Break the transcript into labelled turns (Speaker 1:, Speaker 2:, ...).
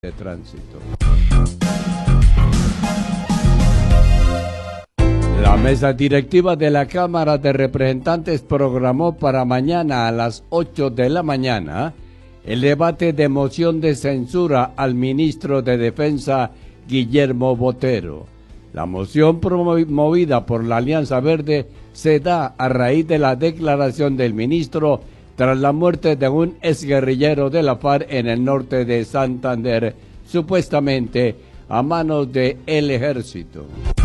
Speaker 1: de tránsito. La mesa directiva de la Cámara de Representantes programó para mañana a las 8 de la mañana el debate de moción de censura al ministro de Defensa Guillermo Botero. La moción promovida por la Alianza Verde se da a raíz de la declaración del ministro tras la muerte de un exguerrillero de la FARC en el norte de Santander, supuestamente a manos del ejército.